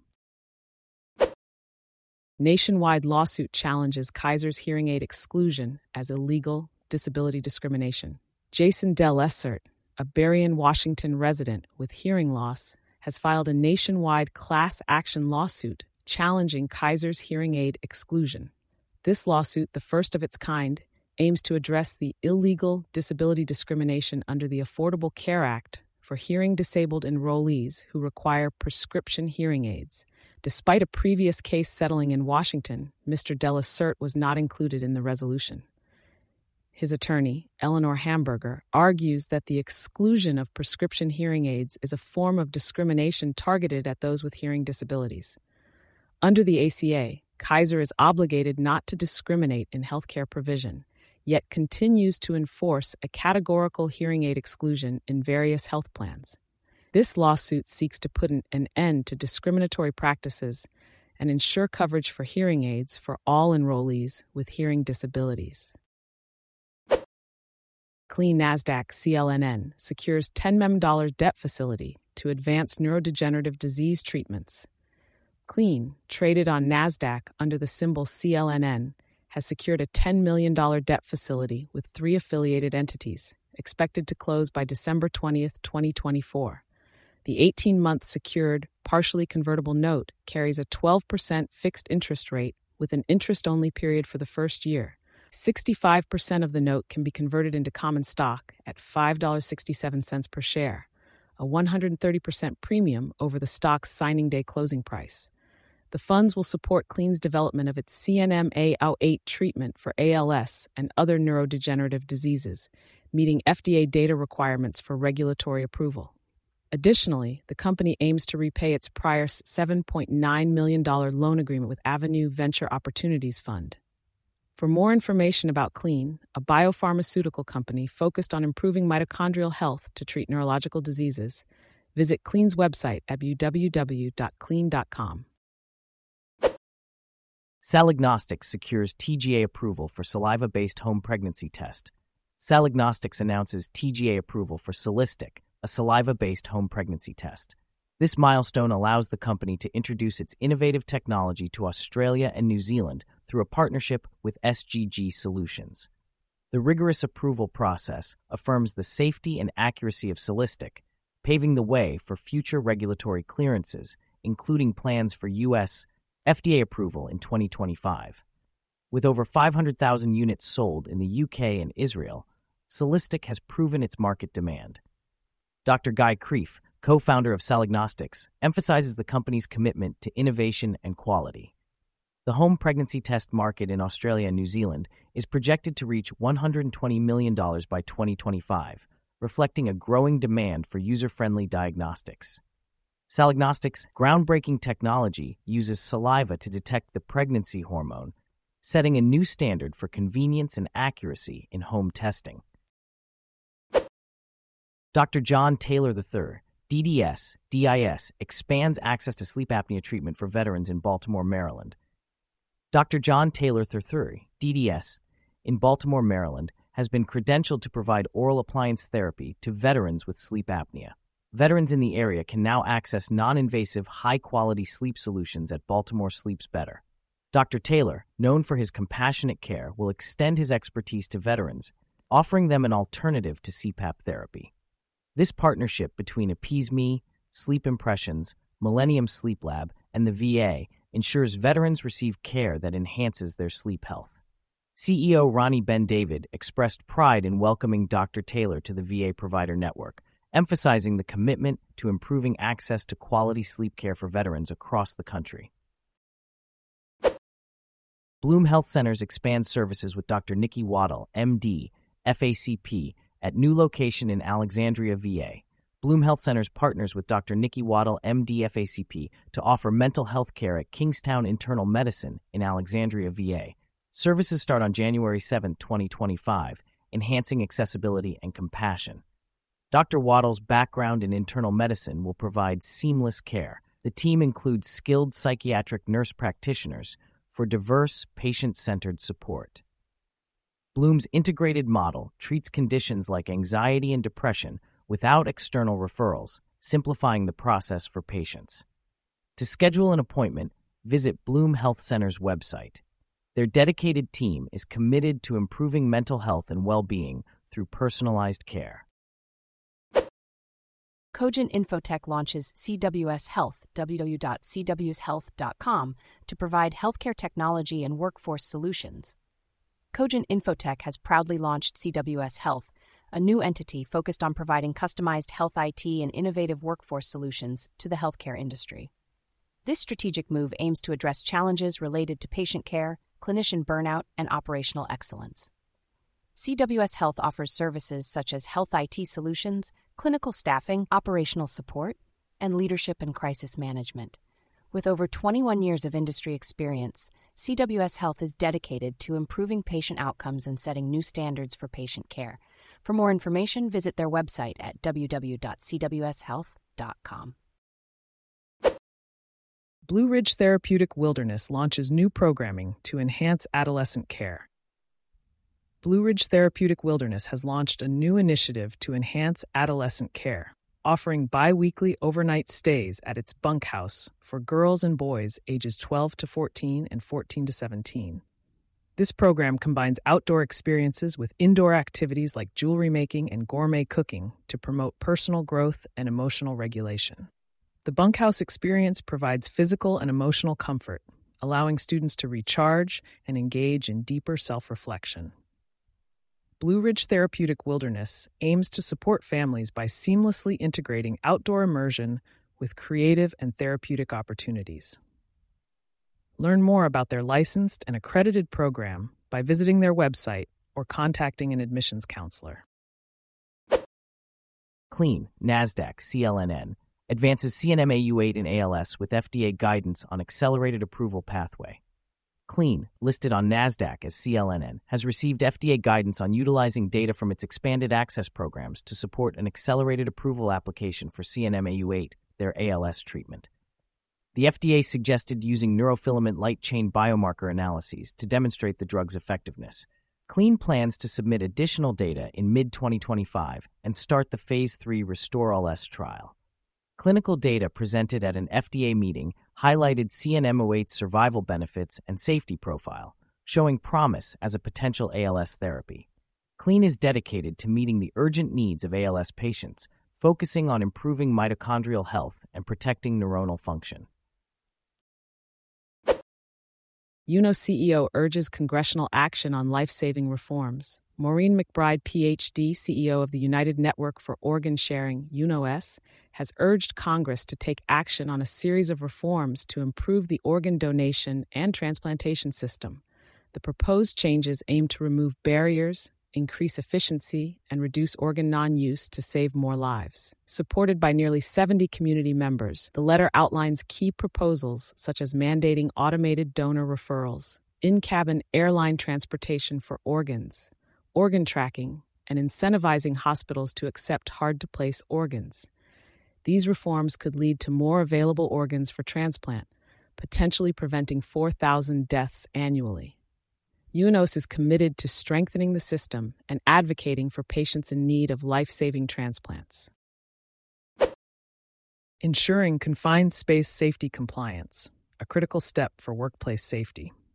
Nationwide lawsuit challenges Kaiser's hearing aid exclusion as illegal disability discrimination. Jason Del Essert, a Berrien, Washington resident with hearing loss, has filed a nationwide class action lawsuit challenging Kaiser's hearing aid exclusion. This lawsuit, the first of its kind, aims to address the illegal disability discrimination under the Affordable Care Act for hearing-disabled enrollees who require prescription hearing aids. Despite a previous case settling in Washington, Mr. Del Essert was not included in the resolution. His attorney, Eleanor Hamburger, argues that the exclusion of prescription hearing aids is a form of discrimination targeted at those with hearing disabilities. Under the ACA, Kaiser is obligated not to discriminate in healthcare provision, yet continues to enforce a categorical hearing aid exclusion in various health plans. This lawsuit seeks to put an end to discriminatory practices and ensure coverage for hearing aids for all enrollees with hearing disabilities. Clean Nasdaq CLNN secures $10 million debt facility to advance neurodegenerative disease treatments. Clean, traded on Nasdaq under the symbol CLNN, has secured a $10 million debt facility with 3 affiliated entities, expected to close by December 20, 2024. The 18-month secured, partially convertible note carries a 12% fixed interest rate with an interest-only period for the first year. 65% of the note can be converted into common stock at $5.67 per share, a 130% premium over the stock's signing day closing price. The funds will support Clean's development of its CNM-Au8 treatment for ALS and other neurodegenerative diseases, meeting FDA data requirements for regulatory approval. Additionally, the company aims to repay its prior $7.9 million loan agreement with Avenue Venture Opportunities Fund. For more information about Clean, a biopharmaceutical company focused on improving mitochondrial health to treat neurological diseases, visit Clean's website at www.clean.com. Salignostics secures TGA approval for saliva-based home pregnancy test. Salignostics announces TGA approval for Solistic, a saliva-based home pregnancy test. This milestone allows the company to introduce its innovative technology to Australia and New Zealand through a partnership with SGG Solutions. The rigorous approval process affirms the safety and accuracy of Solistic, paving the way for future regulatory clearances, including plans for U.S. FDA approval in 2025. With over 500,000 units sold in the UK and Israel, Solistic has proven its market demand. Dr. Guy Kreef, co-founder of Salignostics, emphasizes the company's commitment to innovation and quality. The home pregnancy test market in Australia and New Zealand is projected to reach $120 million by 2025, reflecting a growing demand for user-friendly diagnostics. Salignostics' groundbreaking technology uses saliva to detect the pregnancy hormone, setting a new standard for convenience and accuracy in home testing. Dr. John Taylor III, DDS, DIS, expands access to sleep apnea treatment for veterans in Baltimore, Maryland. Dr. John Taylor III, DDS, in Baltimore, Maryland, has been credentialed to provide oral appliance therapy to veterans with sleep apnea. Veterans in the area can now access non-invasive, high-quality sleep solutions at Baltimore Sleeps Better. Dr. Taylor, known for his compassionate care, will extend his expertise to veterans, offering them an alternative to CPAP therapy. This partnership between AppeaseMe, Sleep Impressions, Millennium Sleep Lab, and the VA ensures veterans receive care that enhances their sleep health. CEO Ronnie Ben David expressed pride in welcoming Dr. Taylor to the VA provider network, emphasizing the commitment to improving access to quality sleep care for veterans across the country. Bloom Health Centers expands services with Dr. Nikki Waddell, MD, FACP, at new location in Alexandria, VA. Bloom Health Centers partners with Dr. Nikki Waddell, MD, FACP, to offer mental health care at Kingstown Internal Medicine in Alexandria, VA. Services start on January 7, 2025, enhancing accessibility and compassion. Dr. Waddell's background in internal medicine will provide seamless care. The team includes skilled psychiatric nurse practitioners for diverse, patient-centered support. Bloom's integrated model treats conditions like anxiety and depression without external referrals, simplifying the process for patients. To schedule an appointment, visit Bloom Health Center's website. Their dedicated team is committed to improving mental health and well-being through personalized care. Cogent Infotech launches CWS Health, www.cwshealth.com, to provide healthcare technology and workforce solutions. Cogent Infotech has proudly launched CWS Health, a new entity focused on providing customized health IT and innovative workforce solutions to the healthcare industry. This strategic move aims to address challenges related to patient care, clinician burnout, and operational excellence. CWS Health offers services such as health IT solutions, clinical staffing, operational support, and leadership and crisis management. With over 21 years of industry experience, CWS Health is dedicated to improving patient outcomes and setting new standards for patient care. For more information, visit their website at www.cwshealth.com. Blue Ridge Therapeutic Wilderness launches new programming to enhance adolescent care. Blue Ridge Therapeutic Wilderness has launched a new initiative to enhance adolescent care, offering bi-weekly overnight stays at its bunkhouse for girls and boys ages 12 to 14 and 14 to 17. This program combines outdoor experiences with indoor activities like jewelry making and gourmet cooking to promote personal growth and emotional regulation. The bunkhouse experience provides physical and emotional comfort, allowing students to recharge and engage in deeper self-reflection. Blue Ridge Therapeutic Wilderness aims to support families by seamlessly integrating outdoor immersion with creative and therapeutic opportunities. Learn more about their licensed and accredited program by visiting their website or contacting an admissions counselor. Clean, NASDAQ, CLNN, advances CNM-Au8 in ALS with FDA guidance on accelerated approval pathway. Clean, listed on NASDAQ as CLNN, has received FDA guidance on utilizing data from its expanded access programs to support an accelerated approval application for CNM-Au8, their ALS treatment. The FDA suggested using neurofilament light chain biomarker analyses to demonstrate the drug's effectiveness. Clean plans to submit additional data in mid-2025 and start the Phase 3 RESTORE-ALS trial. Clinical data presented at an FDA meeting highlighted CNM-Au8's survival benefits and safety profile, showing promise as a potential ALS therapy. Clean is dedicated to meeting the urgent needs of ALS patients, focusing on improving mitochondrial health and protecting neuronal function. UNO CEO urges congressional action on life-saving reforms. Maureen McBride, Ph.D., CEO of the United Network for Organ Sharing, UNOS, has urged Congress to take action on a series of reforms to improve the organ donation and transplantation system. The proposed changes aim to remove barriers, increase efficiency, and reduce organ non-use to save more lives. Supported by nearly 70 community members, the letter outlines key proposals such as mandating automated donor referrals, in-cabin airline transportation for organs, organ tracking, and incentivizing hospitals to accept hard-to-place organs. These reforms could lead to more available organs for transplant, potentially preventing 4,000 deaths annually. UNOS is committed to strengthening the system and advocating for patients in need of life-saving transplants. Ensuring confined space safety compliance, a critical step for workplace safety.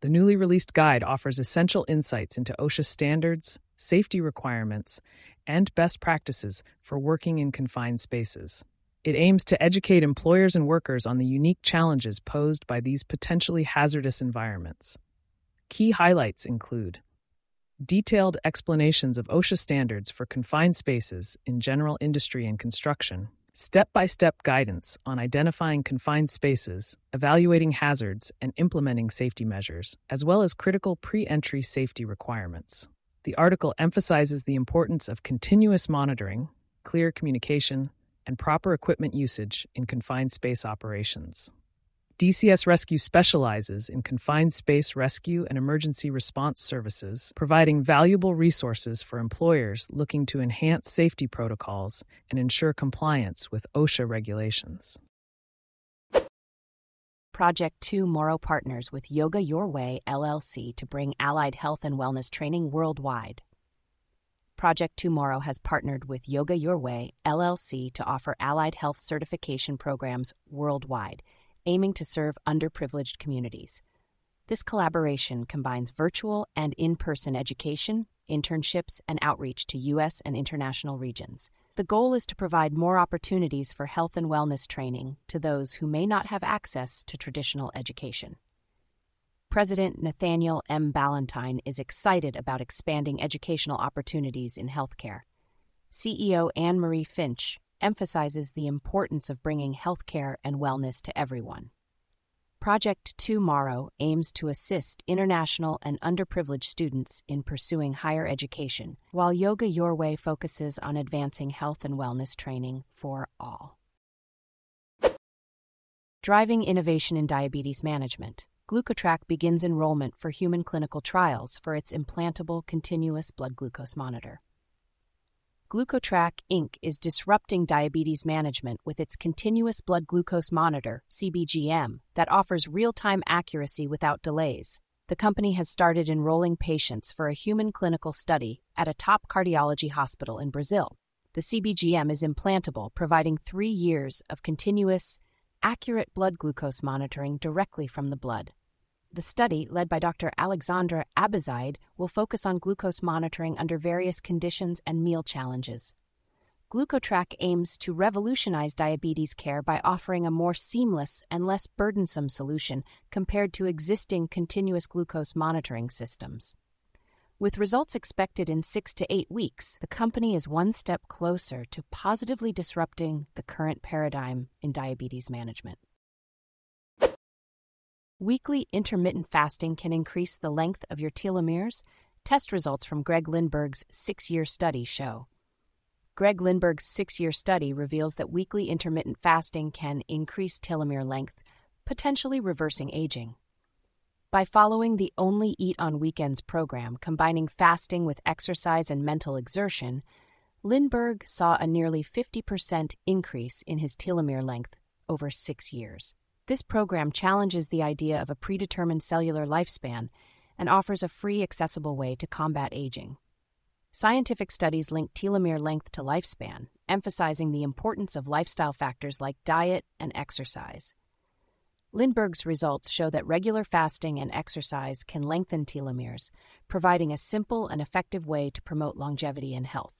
The newly released guide offers essential insights into OSHA standards, safety requirements, and best practices for working in confined spaces. It aims to educate employers and workers on the unique challenges posed by these potentially hazardous environments. Key highlights include detailed explanations of OSHA standards for confined spaces in general industry and construction, step-by-step guidance on identifying confined spaces, evaluating hazards, and implementing safety measures, as well as critical pre-entry safety requirements. The article emphasizes the importance of continuous monitoring, clear communication, and proper equipment usage in confined space operations. DCS Rescue specializes in confined space rescue and emergency response services, providing valuable resources for employers looking to enhance safety protocols and ensure compliance with OSHA regulations. Project 2 Morrow partners with Yoga Your Way, LLC to bring allied health and wellness training worldwide. Project 2 Morrow has partnered with Yoga Your Way, LLC to offer allied health certification programs worldwide, aiming to serve underprivileged communities. This collaboration combines virtual and in-person education, internships, and outreach to U.S. and international regions. The goal is to provide more opportunities for health and wellness training to those who may not have access to traditional education. President Nathaniel M. Ballantyne is excited about expanding educational opportunities in healthcare. CEO Anne Marie Finch emphasizes the importance of bringing healthcare and wellness to everyone. Project 2 Morrow aims to assist international and underprivileged students in pursuing higher education, while Yoga Your Way focuses on advancing health and wellness training for all. Driving innovation in diabetes management. GlucoTrack begins enrollment for human clinical trials for its implantable continuous blood glucose monitor. GlucoTrack, Inc. is disrupting diabetes management with its continuous blood glucose monitor, CBGM, that offers real-time accuracy without delays. The company has started enrolling patients for a human clinical study at a top cardiology hospital in Brazil. The CBGM is implantable, providing 3 years of continuous, accurate blood glucose monitoring directly from the blood. The study, led by Dr. Alexandra Abizaid, will focus on glucose monitoring under various conditions and meal challenges. GlucoTrack aims to revolutionize diabetes care by offering a more seamless and less burdensome solution compared to existing continuous glucose monitoring systems. With results expected in 6 to 8 weeks, the company is one step closer to positively disrupting the current paradigm in diabetes management. Weekly intermittent fasting can increase the length of your telomeres. Test results from Greg Lindberg's 6-year study show. Greg Lindberg's 6-year study reveals that weekly intermittent fasting can increase telomere length, potentially reversing aging. By following the Only Eat on Weekends program, combining fasting with exercise and mental exertion, Lindberg saw a nearly 50% increase in his telomere length over 6 years. This program challenges the idea of a predetermined cellular lifespan and offers a free, accessible way to combat aging. Scientific studies link telomere length to lifespan, emphasizing the importance of lifestyle factors like diet and exercise. Lindberg's results show that regular fasting and exercise can lengthen telomeres, providing a simple and effective way to promote longevity and health.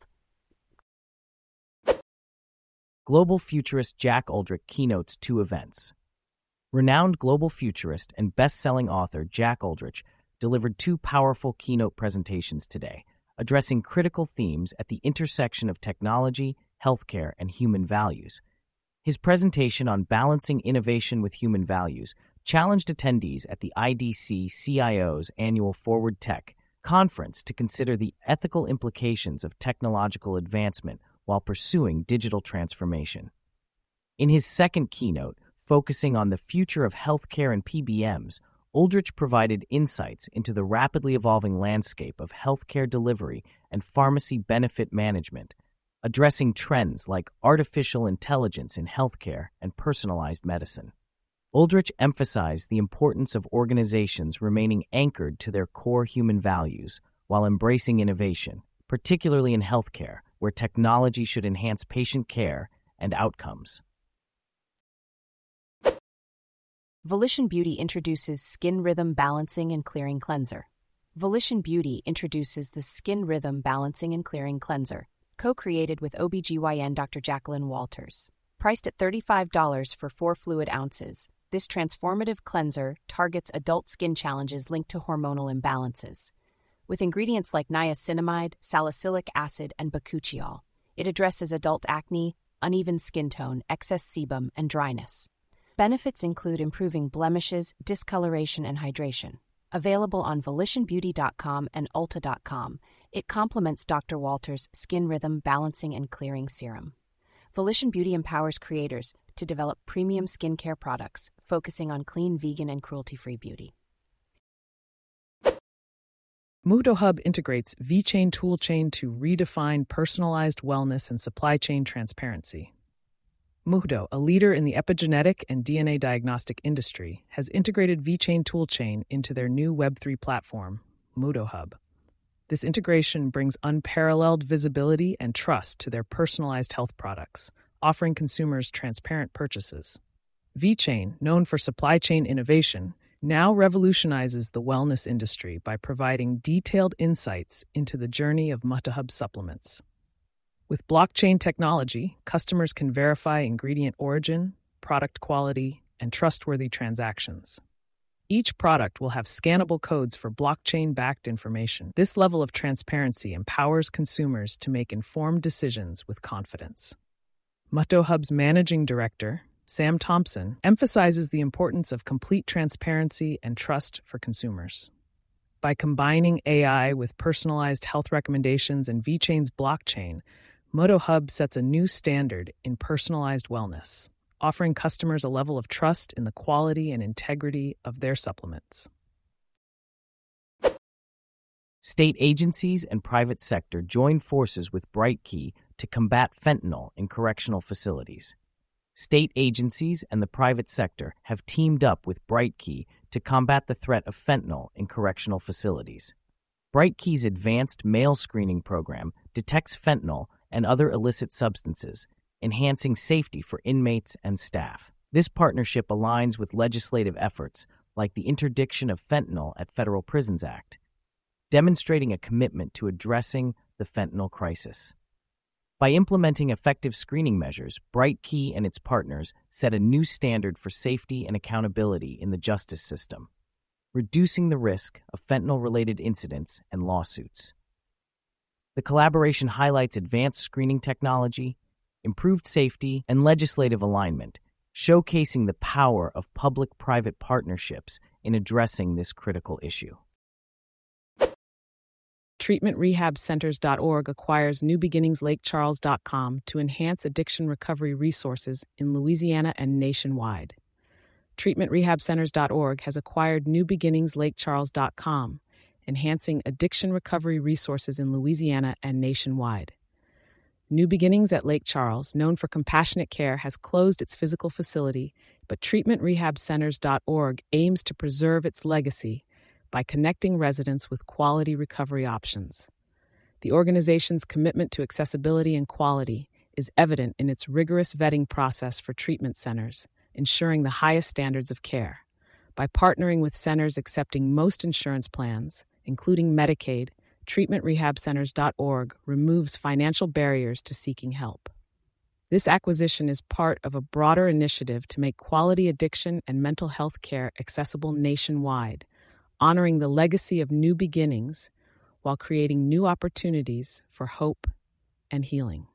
Global futurist Jack Aldrich keynotes 2 events. Renowned global futurist and best-selling author Jack Aldrich delivered 2 powerful keynote presentations today, addressing critical themes at the intersection of technology, healthcare, and human values. His presentation on balancing innovation with human values challenged attendees at the IDC CIO's annual Forward Tech conference to consider the ethical implications of technological advancement while pursuing digital transformation. In his second keynote, focusing on the future of healthcare and PBMs, Aldrich provided insights into the rapidly evolving landscape of healthcare delivery and pharmacy benefit management, addressing trends like artificial intelligence in healthcare and personalized medicine. Aldrich emphasized the importance of organizations remaining anchored to their core human values while embracing innovation, particularly in healthcare, where technology should enhance patient care and outcomes. Volition Beauty introduces Skin Rhythm Balancing and Clearing Cleanser. Volition Beauty introduces the Skin Rhythm Balancing and Clearing Cleanser, co-created with OBGYN Dr. Jacqueline Walters. Priced at $35 for 4 fluid ounces, this transformative cleanser targets adult skin challenges linked to hormonal imbalances. With ingredients like niacinamide, salicylic acid, and bakuchiol, it addresses adult acne, uneven skin tone, excess sebum, and dryness. Benefits include improving blemishes, discoloration, and hydration. Available on VolitionBeauty.com and Ulta.com, it complements Dr. Walters' Skin Rhythm Balancing and Clearing Serum. Volition Beauty empowers creators to develop premium skincare products, focusing on clean, vegan, and cruelty-free beauty. MuhdoHub integrates VChain toolchain to redefine personalized wellness and supply chain transparency. Muhdo, a leader in the epigenetic and DNA diagnostic industry, has integrated VChain toolchain into their new Web3 platform, MuhdoHub. This integration brings unparalleled visibility and trust to their personalized health products, offering consumers transparent purchases. VChain, known for supply chain innovation, now revolutionizes the wellness industry by providing detailed insights into the journey of MuhdoHub supplements. With blockchain technology, customers can verify ingredient origin, product quality, and trustworthy transactions. Each product will have scannable codes for blockchain-backed information. This level of transparency empowers consumers to make informed decisions with confidence. MuhdoHub's managing director, Sam Thompson, emphasizes the importance of complete transparency and trust for consumers. By combining AI with personalized health recommendations and VChain's blockchain, MuhdoHub sets a new standard in personalized wellness, offering customers a level of trust in the quality and integrity of their supplements. State agencies and private sector join forces with BrightKey to combat fentanyl in correctional facilities. State agencies and the private sector have teamed up with BrightKey to combat the threat of fentanyl in correctional facilities. BrightKey's advanced male screening program detects fentanyl and other illicit substances, enhancing safety for inmates and staff. This partnership aligns with legislative efforts like the Interdiction of Fentanyl at Federal Prisons Act, demonstrating a commitment to addressing the fentanyl crisis. By implementing effective screening measures, BrightKey and its partners set a new standard for safety and accountability in the justice system, reducing the risk of fentanyl-related incidents and lawsuits. The collaboration highlights advanced screening technology, improved safety, and legislative alignment, showcasing the power of public-private partnerships in addressing this critical issue. TreatmentRehabCenters.org acquires NewBeginningsLakeCharles.com to enhance addiction recovery resources in Louisiana and nationwide. TreatmentRehabCenters.org has acquired NewBeginningsLakeCharles.com, enhancing addiction recovery resources in Louisiana and nationwide. New Beginnings at Lake Charles, known for compassionate care, has closed its physical facility, but TreatmentRehabCenters.org aims to preserve its legacy by connecting residents with quality recovery options. The organization's commitment to accessibility and quality is evident in its rigorous vetting process for treatment centers, ensuring the highest standards of care. By partnering with centers accepting most insurance plans, including Medicaid, TreatmentRehabCenters.org removes financial barriers to seeking help. This acquisition is part of a broader initiative to make quality addiction and mental health care accessible nationwide, honoring the legacy of New Beginnings while creating new opportunities for hope and healing.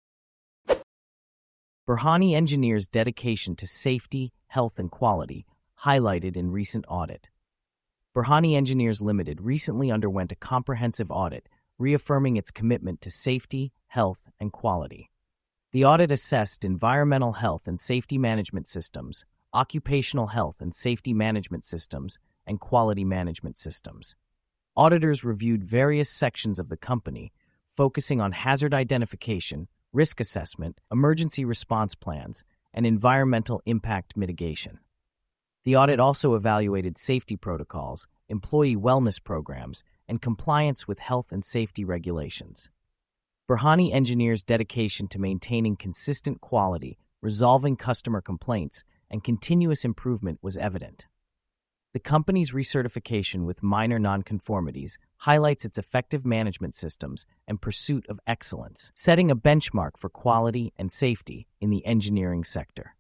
Burhani Engineers' dedication to safety, health, and quality, highlighted in recent audit. Burhani Engineers Limited recently underwent a comprehensive audit, reaffirming its commitment to safety, health, and quality. The audit assessed environmental health and safety management systems, occupational health and safety management systems, and quality management systems. Auditors reviewed various sections of the company, focusing on hazard identification, risk assessment, emergency response plans, and environmental impact mitigation. The audit also evaluated safety protocols, employee wellness programs, and compliance with health and safety regulations. Burhani Engineers' dedication to maintaining consistent quality, resolving customer complaints, and continuous improvement was evident. The company's recertification with minor nonconformities highlights its effective management systems and pursuit of excellence, setting a benchmark for quality and safety in the engineering sector.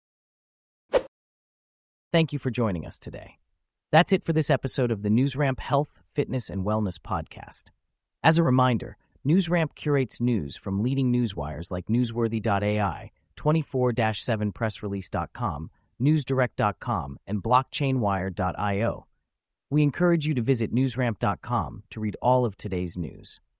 Thank you for joining us today. That's it for this episode of the NewsRamp Health, Fitness, and Wellness podcast. As a reminder, NewsRamp curates news from leading newswires like Newsworthy.ai, 24-7pressrelease.com, newsdirect.com, and blockchainwire.io. We encourage you to visit newsramp.com to read all of today's news.